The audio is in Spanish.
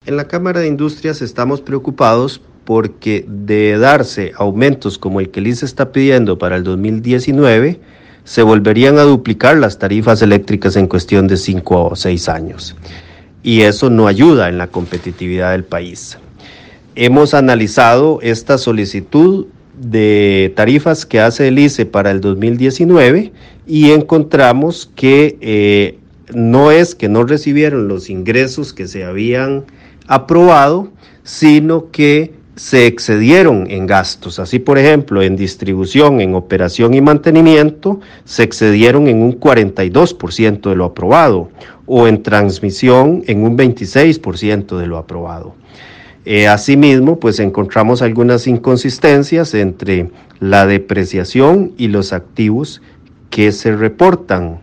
En la Cámara de Industrias estamos preocupados porque de darse aumentos como el que el ICE está pidiendo para el 2019, se volverían a duplicar las tarifas eléctricas en cuestión de 5 o 6 años. Y eso no ayuda en la competitividad del país. Hemos analizado esta solicitud de tarifas que hace el ICE para el 2019 y encontramos que no es que no recibieron los ingresos que se habían aprobado, sino que se excedieron en gastos. Así, por ejemplo, en distribución, en operación y mantenimiento, se excedieron en un 42% de lo aprobado, o en transmisión en un 26% de lo aprobado. Asimismo, pues encontramos algunas inconsistencias entre la depreciación y los activos que se reportan